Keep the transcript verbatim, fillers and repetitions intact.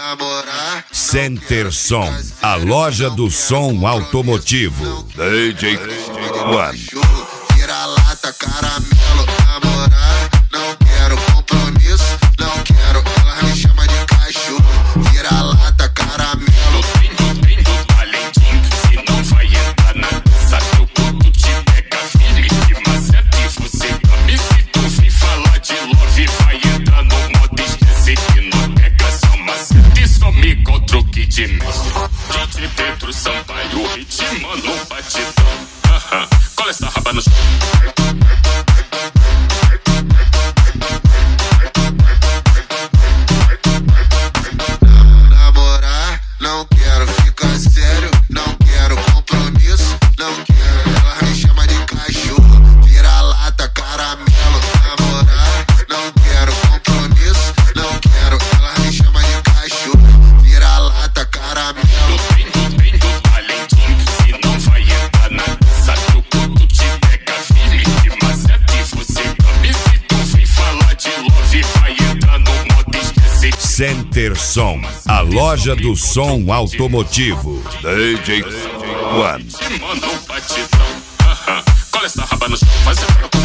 Center Som, a loja do som automotivo. D J One. Vira-lata, caramelo, namorar, não quero compromisso, não quero, ela me chama de cachorro. Vira-lata, caramelo, Tenho, tenho talentinho, se não vai entrar na dança, teu corpo te pega, Felipe Macete, você come, se tu vem falar de love, vai entrar no modo esquece que não pega, só macete, some contra o Kid Mestre. D J Pedro Sampaio, ritmando um batidão, aham, cola essa raba no chão. namorar, não quero ficar sério, não quero compromisso, não quero, ela me chama de cachorro. Vira-lata, caramelo, namorar, não quero compromisso, não quero, ela me chama de cachorro. Vira-lata, caramelo, Tenho, tenho talentinho, se não vai entrar na dança, teu corpo te pega, Felipe Macete, você come, se tu vem falar de love, vai entrar no modo esquece. Center Som, a loja do som automotivo. D J One. Te manda um batidão, aham, cola essa raba no chão, faz